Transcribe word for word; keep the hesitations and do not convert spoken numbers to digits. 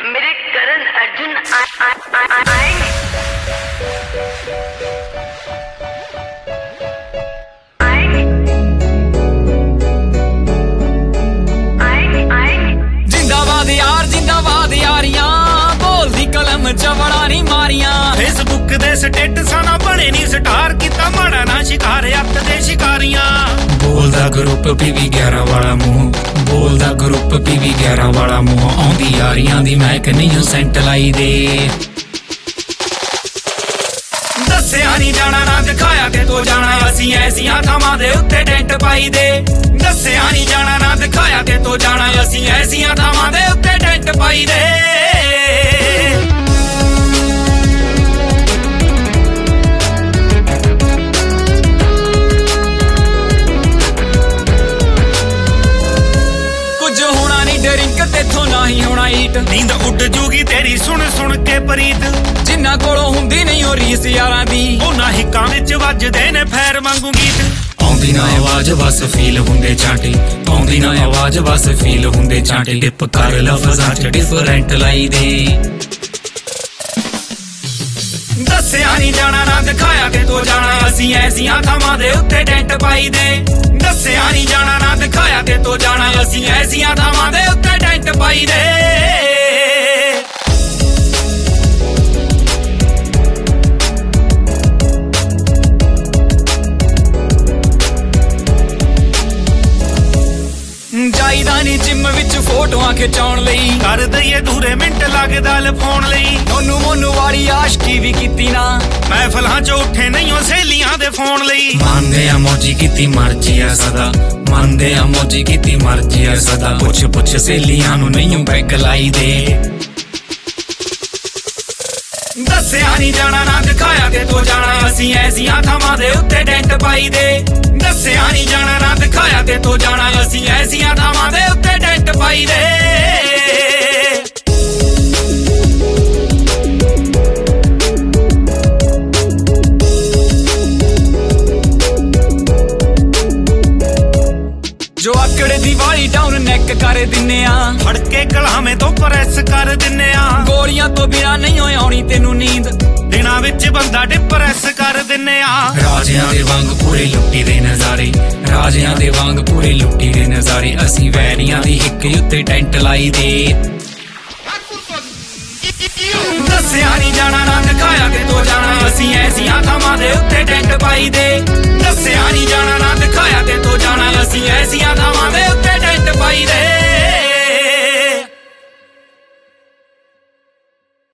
मेरे करण अर्जुन आएंगे। जिंदाबाद यार जिंदाबाद यारियां बोलदी कलम चवड़ा नी मारियां। फेसबुक दे स्टेटसां ना बने नी स्टार किता माड़ा ना शिकार अत दे शिकारियां। बोलदा ग्रुप पीवी ग्यारह वाला मुंह बोलदा ग्रुप पीवी ग्यारह वाला मुंह आउंदी यारियां दी महक नहीं सेंट लाई दे। दस्सिया नी जाना ना दिखाया ते तो जाना असी ऐसियां थावां दे उत्ते टेंट पाई दे। दस्सिया नी जाना ना दिखाया ते तो जाना असी ऐसियां थावां दे उत्ते टेंट पाई दे। ड्रिंक तेथों ना ही होना ईट नींद उड जूगी तेरी सुन सुन के परीत। जिन्ना कोलों हुंदी नहीं हो रीस यारां दी उन्हां हिक्कां विच वजदे ने फैर वांगू गीत। आउंदी ना आवाज बस फील हुंदे चांटे आउंदी ना आवाज बस फील हुंदे चांटे। डिप कर लफ्ज़ां च डिफरेंट लाई दे। दस्सिया नी जाना ना दिखाया ते तो जाना असी ऐसियां थावां दे उत्ते टेंट पाई दे। दस्सिया नी जाना ना दिखाया ते तो जाना असी ऐसियां थावां दे उत्ते टेंट पाई दे। जाईदा नी जिम विच फोटोआं खिचाउण लई कर दईए दूरे मिंट लगदा लफाउण लई। ओनू मोनू वाली आशकी भी कीती ना महफिलां च उठे नहीं ओ सहेलियां दे फोन लई। मानदे आ मौजी कीती मर्जी आ सदा मानदे आ मौजी कीती मर्जी आ सदा। पुछ पुछ सहेलियां नू नहीं बैग लाई दे। दस्सिया नी जाना ना दिखाया ते तो जाना असी ऐसियां थावां दे उत्ते टेंट पाई दे। दस्सिया नी जाना ना दिखाया ते तो जाना असी ऐसियां थावां दे उत्ते टेंट पाई दे। जो आकड़े दीवारी डाउन नेक कर दिन्ने आ फड़ के कलामे तो प्रेस कर दिन्ने आ। गोलियां तो बिना नहीं होई आउणी तेनू नींद दिनां विच बंदा डिप्रेस कर दिन्ने आ। राजियां दे वांग पूरे लुट्टी दे नज़ारे राजियां दे वांग पूरे लुट्टी दे नज़ारे। असी वैरियां दी हिक उत्ते टेंट लाई दे। दस्सिया नी जाना ना दिखाया ते तो जाना असी ऐसियां थावां दे उत्ते टेंट पाई दे। दस्सिया नी जाना ना दिखाया ते तो जाना असी ऐसियां थावां दे उत्ते टेंट पाई दे।